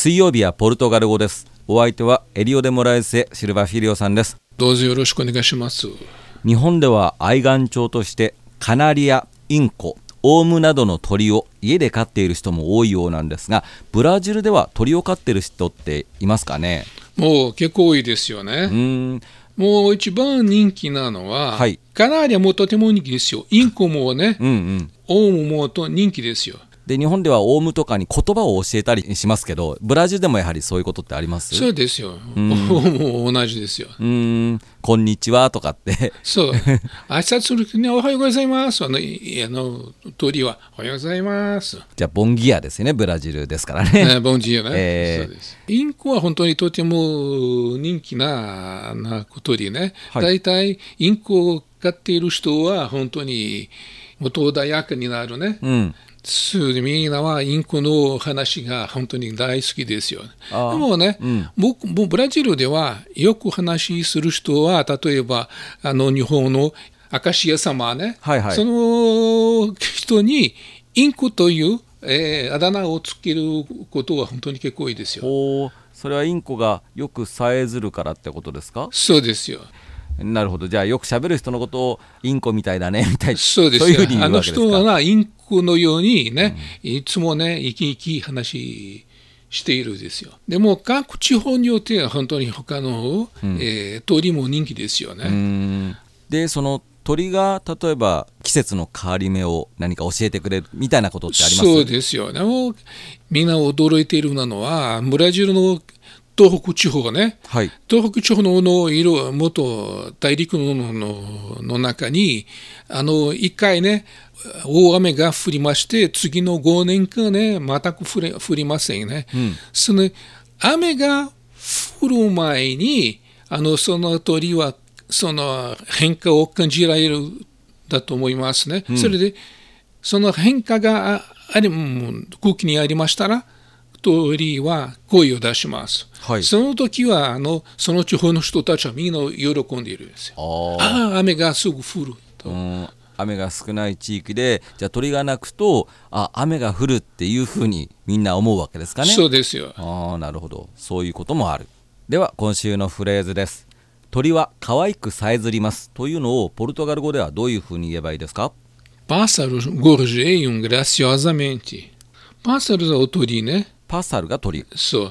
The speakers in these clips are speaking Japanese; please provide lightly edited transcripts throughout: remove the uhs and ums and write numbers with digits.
水曜日はポルトガル語です。お相手はエリオデモラエセ・シルバフィリオさんです。 どうぞよろしくお願いします。 日本では愛玩鳥としてカナリア、インコ、オウムなどの鳥を家で飼っている人も多いようなんですが、ブラジルでは鳥を飼っている人っていますかね？ もう結構多いですよね。もう一番人気なのは、 はい、 カナリアもとても人気ですよ。インコもね、オウムも人気ですよ。 で日本ではオウムとかに言葉を教えたりしますけど、ブラジルでもやはりそういうことってあります？ そうですよ。オウムも同じですよ。 こんにちはとかってそう。挨拶するときにおはようございます。鳥はおはようございます。 じゃあボンギアですよね、ブラジルですからね。 ボンジーね、そうです。インコは本当にとても人気な鳥ね。だいたいインコを飼っている人は本当にもっと穏やかになるね。みんなはインコの話が本当に大好きですよ。でもね、僕ブラジルではよく話する人は、例えば日本の明石家様ね、その人にインコというあだ名をつけることは本当に結構多いですよ。 それはインコがよくさえずるからってことですか？ そうですよ。 なるほど。じゃあよく喋る人のことをインコみたいだねみたいな、 そうですよ。 そういうふうに言うわけですか？ 人はインコのようにね、いつもね生き生き話しているですよ。でも各地方によっては本当に他の、鳥も人気ですよね。 でその鳥が例えば季節の変わり目を何か教えてくれるみたいなことってあります？ そうですよ。でもみんな驚いているのはブラジルの東北地方ね、東北地方の色元大陸の中に一回ね大雨が降りまして、次の5年間ね全く降りませんね。その雨が降る前にその鳥はその変化を感じられるだと思いますね。それでその変化が空気にありましたら鳥は声を出します。その時はその地方の人たちはみんな喜んでいるんですよ。雨がすぐ降ると。 雨が少ない地域でじゃあ鳥が鳴くと雨が降るっていうふうにみんな思うわけですかね？ そうですよ。 なるほど、そういうこともある。では今週のフレーズです。鳥は可愛くさえずりますというのをポルトガル語ではどういうふうに言えばいいですか？ Pássaros gorjeiam graciosamente。 Pássaros はお鳥ね。 パサルが鳥。 そう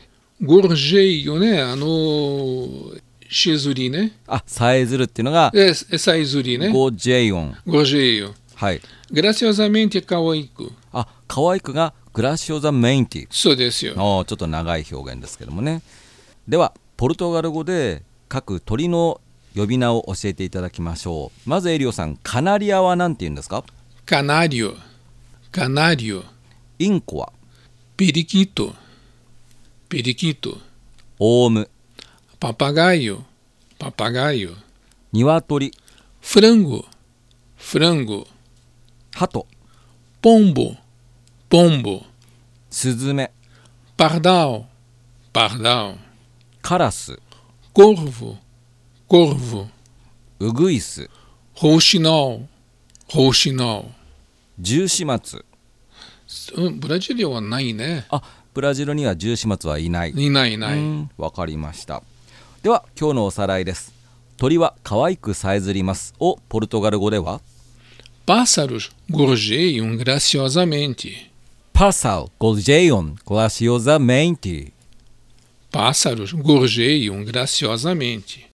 。gorjeio ね、しずりね。 さえずるっていうのがさえずりね。 ゴジェイオン。はい。 graciosamente 可愛く。 可愛くがグラシオザメインティ。 そうですよ。 ちょっと長い表現ですけどもね。ではポルトガル語で各鳥の呼び名を教えていただきましょう。まずエリオさん、カナリアは何て言うんですか？ カナリオ。 インコは periquito。 オウム。 papagaio。 ニワトリ。 frango。 ハト。 pombo。 スズメ。 pardal。 カラス。 corvo。 ウグイス。 rouxinol。 ジュウシマツ。 ブラジルはないね。 ブラジルにはジュウシマツはいない。わかりました。では今日のおさらいです。鳥は可愛くさえずりますをポルトガル語では Pássaros gorjeiam graciosamente。 Pássaros gorjeiam graciosamente。